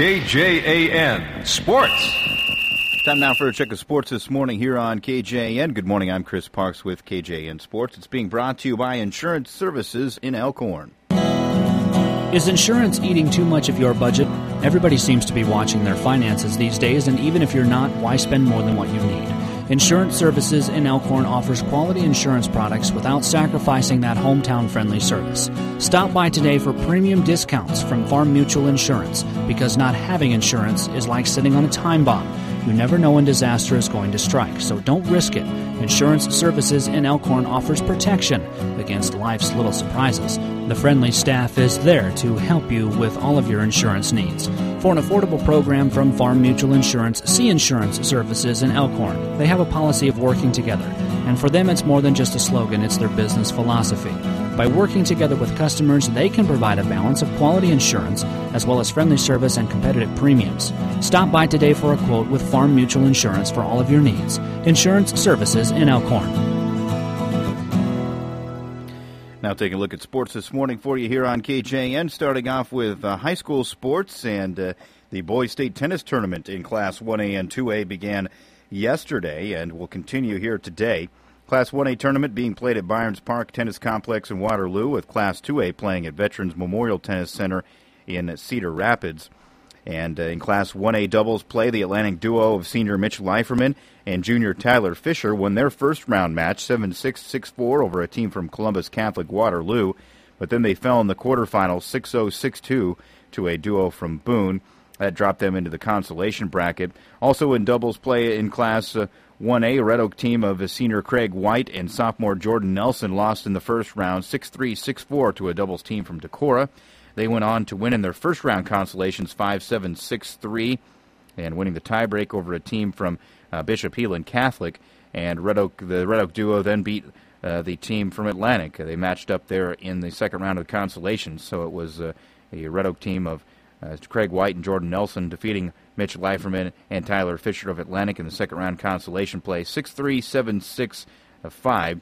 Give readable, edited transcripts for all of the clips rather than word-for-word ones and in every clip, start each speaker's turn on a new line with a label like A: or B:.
A: KJAN Sports.
B: Time now for a check of sports this morning here on KJAN. Good morning, I'm Chris Parks with KJAN Sports. It's being brought to you by Insurance Services in Elkhorn.
C: Is insurance eating too much of your budget? Everybody seems to be watching their finances these days, and even if you're not, why spend more than what you need? Insurance Services in Elkhorn offers quality insurance products without sacrificing that hometown-friendly service. Stop by today for premium discounts from Farm Mutual Insurance, because not having insurance is like sitting on a time bomb. You never know when disaster is going to strike, so don't risk it. Insurance Services in Elkhorn offers protection against life's little surprises. The friendly staff is there to help you with all of your insurance needs. For an affordable program from Farm Mutual Insurance, see Insurance Services in Elkhorn. They have a policy of working together, and for them it's more than just a slogan, it's their business philosophy. By working together with customers, they can provide a balance of quality insurance as well as friendly service and competitive premiums. Stop by today for a quote with Farm Mutual Insurance for all of your needs. Insurance Services in Elkhorn.
B: Now taking a look at sports this morning for you here on KJN, starting off with high school sports, and the Boys State Tennis Tournament in Class 1A and 2A began yesterday and will continue here today. Class 1A tournament being played at Byrnes Park Tennis Complex in Waterloo, with Class 2A playing at Veterans Memorial Tennis Center in Cedar Rapids. And in Class 1A doubles play, the Atlantic duo of senior Mitch Leiferman and junior Tyler Fisher won their first round match 7-6, 6-4 over a team from Columbus Catholic Waterloo, but then they fell in the quarterfinals 6-0, 6-2 to a duo from Boone. That dropped them into the consolation bracket. Also in doubles play in Class 1A, Red Oak team of senior Craig White and sophomore Jordan Nelson lost in the first round 6-3, 6-4 to a doubles team from Decorah. They went on to win in their first round consolations 5-7, 6-3, and winning the tiebreak over a team from Bishop Heelan Catholic. And the Red Oak duo then beat the team from Atlantic. They matched up there in the second round of the consolations. So it was a Red Oak team of Craig White and Jordan Nelson defeating Mitch Leiferman and Tyler Fisher of Atlantic in the second round consolation play 6-3, 7-6, 5.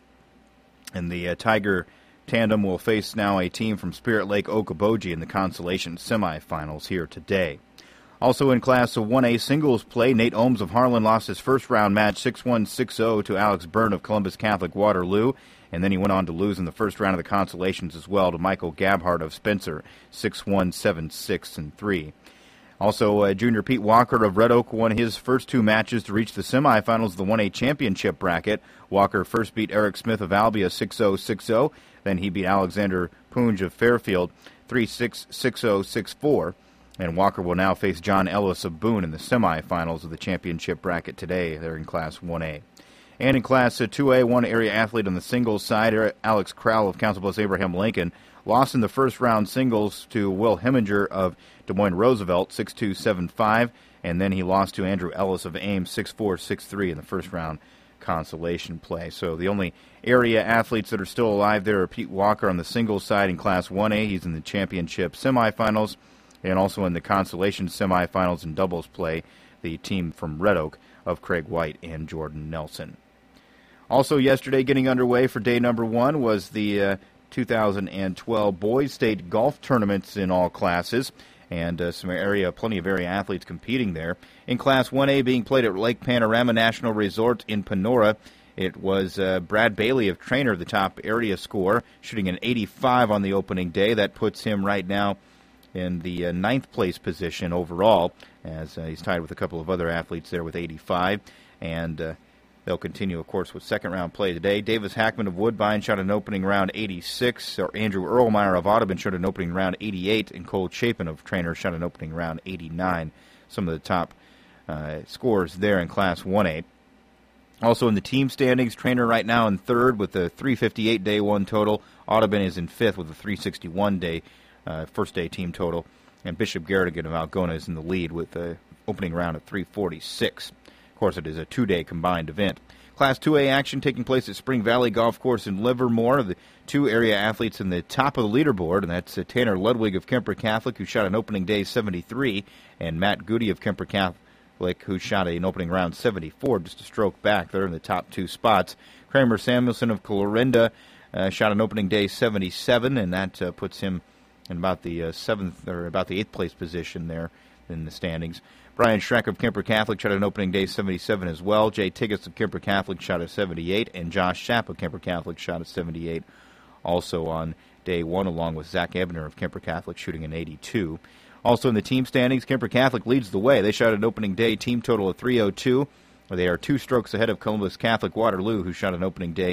B: And the Tiger tandem will face now a team from Spirit Lake Okoboji in the consolation semifinals here today. Also in Class 1A singles play, Nate Ohms of Harlan lost his first round match 6-1, 6-0 to Alex Byrne of Columbus Catholic Waterloo, and then he went on to lose in the first round of the consolations as well to Michael Gabhart of Spencer 6-1, 7-6, and 3. Also, junior Pete Walker of Red Oak won his first two matches to reach the semifinals of the 1A championship bracket. Walker first beat Eric Smith of Albia 6-0, 6-0. Then he beat Alexander Poonge of Fairfield 3-6, 6-0, 6-4. And Walker will now face John Ellis of Boone in the semifinals of the championship bracket today. They're in Class 1A. And in Class 2A, one area athlete on the singles side, Alex Crowell of Council Bluffs Abraham Lincoln, lost in the first round singles to Will Heminger of Des Moines Roosevelt 6-2, 7-5. And then he lost to Andrew Ellis of Ames 6-4, 6-3 in the first round consolation play. So the only area athletes that are still alive there are Pete Walker on the singles side in Class 1A. He's in the championship semifinals, and also in the consolation semifinals in doubles play, the team from Red Oak of Craig White and Jordan Nelson. Also yesterday, getting underway for day number one, was the 2012 Boys State Golf Tournaments in all classes, and plenty of area athletes competing there. In Class 1A being played at Lake Panorama National Resort in Panora, it was Brad Bailey of Trainer, the top area scorer, shooting an 85 on the opening day. That puts him right now in the ninth place position overall, as he's tied with a couple of other athletes there with 85. And they'll continue, of course, with second-round play today. Davis Hackman of Woodbine shot an opening round 86. Or Andrew Erlmeyer of Audubon shot an opening round 88. And Cole Chapin of Trainer shot an opening round 89. Some of the top scores there in Class 1A. Also in the team standings, Trainer right now in third with a 358 day one total. Audubon is in fifth with a 361 day first day team total. And Bishop Garrigan of Algona is in the lead with the opening round at 346. Of course, it is a two-day combined event. Class 2A action taking place at Spring Valley Golf Course in Livermore. The two area athletes in the top of the leaderboard, and that's Tanner Ludwig of Kemper Catholic, who shot an opening day 73, and Matt Goody of Kemper Catholic, who shot an opening round 74, just a stroke back. They're in the top two spots. Kramer Samuelson of Clarinda shot an opening day 77, and that puts him in about the seventh or about the eighth place position there. in the standings. Brian Schreck of Kemper Catholic shot an opening day 77 as well. Jay Tiggis of Kemper Catholic shot a 78, and Josh Schapp of Kemper Catholic shot a 78 also on day one, along with Zach Ebner of Kemper Catholic shooting an 82. Also in the team standings, Kemper Catholic leads the way. They shot an opening day team total of 302. They are 2 strokes ahead of Columbus Catholic Waterloo, who shot an opening day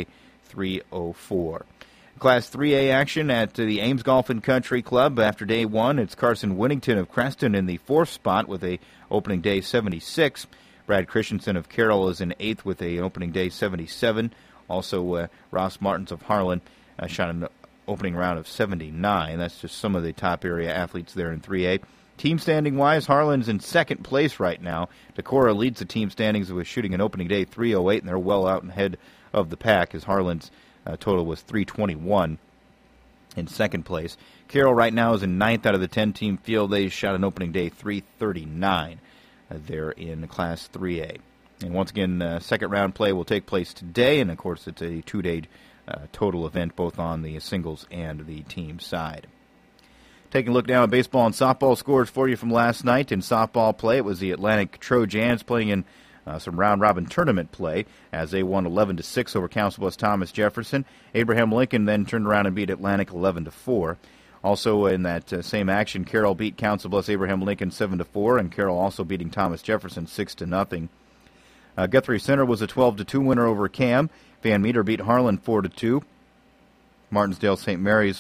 B: 304. Class 3A action at the Ames Golf and Country Club. After day one, it's Carson Winnington of Creston in the 4th spot with a opening day 76. Brad Christensen of Carroll is in 8th with an opening day 77. Also, Ross Martins of Harlan shot an opening round of 79. That's just some of the top area athletes there in 3A. Team standing-wise, Harlan's in 2nd place right now. Decorah leads the team standings with shooting an opening day 308, and they're well out and ahead of the pack as Harlan's total was 321 in 2nd place. Carroll right now is in 9th out of the 10-team field. They shot an opening day 339 there in Class 3A. And once again, second-round play will take place today, and, of course, it's a 2-day total event both on the singles and the team side. Taking a look now at baseball and softball scores for you from last night. In softball play, it was the Atlantic Trojans playing in some round-robin tournament play as they won 11-6 over Council Bluffs Thomas Jefferson. Abraham Lincoln then turned around and beat Atlantic 11-4. Also in that same action, Carroll beat Council Bluffs Abraham Lincoln 7-4, and Carroll also beating Thomas Jefferson 6-0. Guthrie Center was a 12-2 winner over Cam. Van Meter beat Harlan 4-2. Martinsdale St. Mary's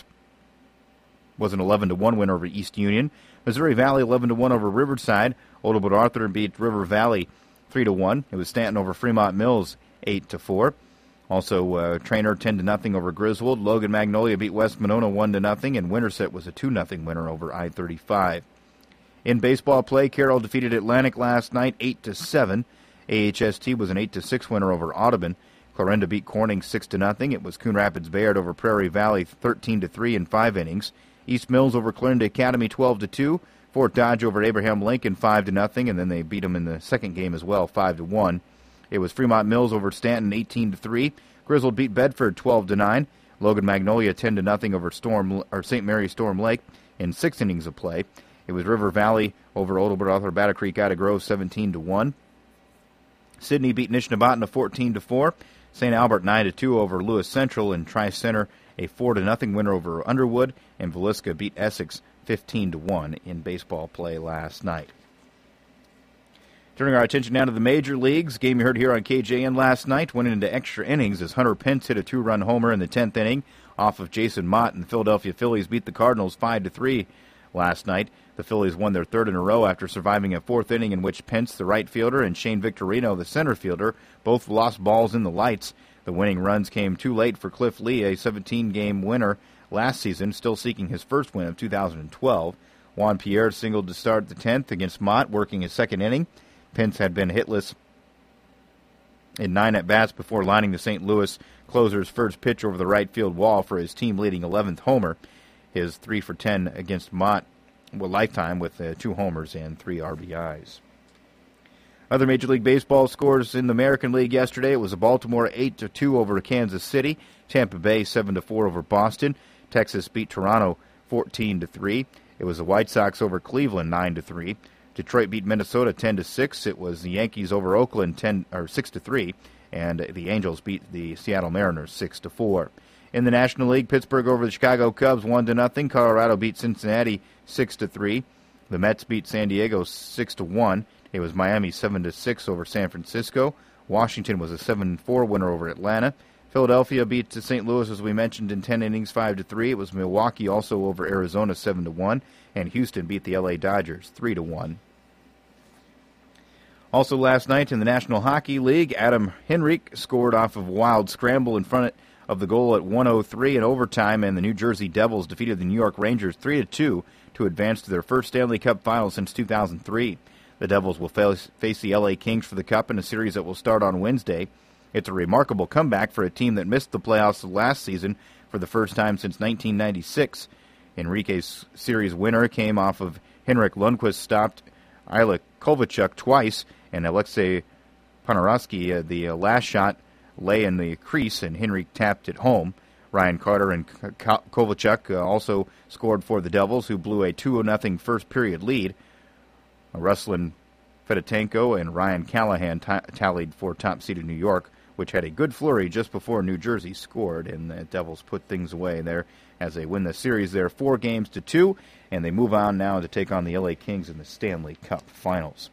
B: was an 11-1 win over East Union. Missouri Valley 11-1 over Riverside. Oldwood Arthur beat River Valley 3-1. It was Stanton over Fremont Mills 8-4. Also, Trainer 10-0 over Griswold. Logan Magnolia beat West Monona 1-0, and Winterset was a 2-0 winner over I-35. In baseball play, Carroll defeated Atlantic last night 8-7. AHST was an 8-6 winner over Audubon. Clarinda beat Corning 6-0. It was Coon Rapids Bayard over Prairie Valley 13-3 in 5 innings. East Mills over Clarinda Academy 12-2. Fort Dodge over Abraham Lincoln 5-0, and then they beat them in the second game as well 5-1. It was Fremont Mills over Stanton 18-3. Griswold beat Bedford 12-9. Logan Magnolia 10-0 over St. Mary Storm Lake in 6 innings of play. It was River Valley over Oldwood Arthur Battle Creek Ida Grove 17-1. Sidney beat Nishnabotna 14-4. St. Albert 9-2 over Lewis Central, and Tri-Center a 4-0 winner over Underwood, and Villisca beat Essex 15-1 in baseball play last night. Turning our attention now to the major leagues, game you heard here on KJN last night went into extra innings as Hunter Pence hit a 2-run homer in the 10th inning off of Jason Mott, and the Philadelphia Phillies beat the Cardinals 5-3 last night. The Phillies won their 3rd in a row after surviving a 4th inning in which Pence, the right fielder, and Shane Victorino, the center fielder, both lost balls in the lights. The winning runs came too late for Cliff Lee, a 17-game winner last season, still seeking his first win of 2012. Juan Pierre singled to start the 10th against Mott, working his 2nd inning. Pence had been hitless in 9 at-bats before lining the St. Louis closer's first pitch over the right field wall for his team-leading 11th homer. His 3-for-10 against Mott lifetime with 2 homers and 3 RBIs. Other Major League Baseball scores in the American League yesterday. It was Baltimore 8-2 over Kansas City. Tampa Bay 7-4 over Boston. Texas beat Toronto 14-3. It was the White Sox over Cleveland 9-3. Detroit beat Minnesota 10-6. It was the Yankees over Oakland 6-3, and the Angels beat the Seattle Mariners 6-4. In the National League, Pittsburgh over the Chicago Cubs 1-0. Colorado beat Cincinnati 6-3. The Mets beat San Diego 6-1. It was Miami 7-6 over San Francisco. Washington was a 7-4 winner over Atlanta. Philadelphia beat St. Louis, as we mentioned, in 10 innings 5-3. It was Milwaukee also over Arizona 7-1, and Houston beat the LA Dodgers 3-1. Also last night in the National Hockey League, Adam Henrique scored off of a wild scramble in front of the goal at 1:03 in overtime, and the New Jersey Devils defeated the New York Rangers 3-2 to advance to their first Stanley Cup final since 2003. The Devils will face the LA Kings for the Cup in a series that will start on Wednesday. It's a remarkable comeback for a team that missed the playoffs last season for the first time since 1996. Enrique's series winner came off of Henrik Lundqvist stopped Ilya Kovalchuk twice, and Alexei Ponarowski, the last shot, lay in the crease, and Henrik tapped it home. Ryan Carter and Kovalchuk also scored for the Devils, who blew a 2-0 first period lead. Ruslan Fedotenko and Ryan Callahan tallied for top-seeded New York, which had a good flurry just before New Jersey scored, and the Devils put things away there as they win the series there 4-2, and they move on now to take on the LA Kings in the Stanley Cup Finals.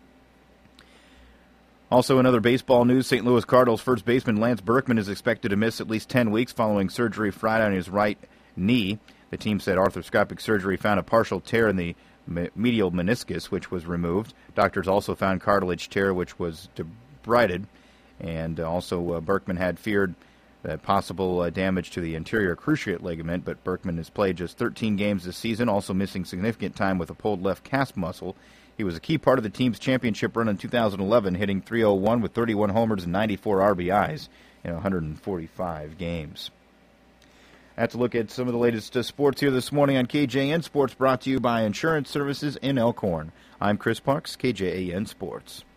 B: Also in other baseball news, St. Louis Cardinals first baseman Lance Berkman is expected to miss at least 10 weeks following surgery Friday on his right knee. The team said arthroscopic surgery found a partial tear in the medial meniscus, which was removed. Doctors also found cartilage tear, which was debrided. And also Berkman had feared possible damage to the anterior cruciate ligament, but Berkman has played just 13 games this season, also missing significant time with a pulled left calf muscle. He was a key part of the team's championship run in 2011, hitting .301 with 31 homers and 94 RBIs in 145 games. That's a look at some of the latest sports here this morning on KJN Sports, brought to you by Insurance Services in Elkhorn. I'm Chris Parks, KJAN Sports.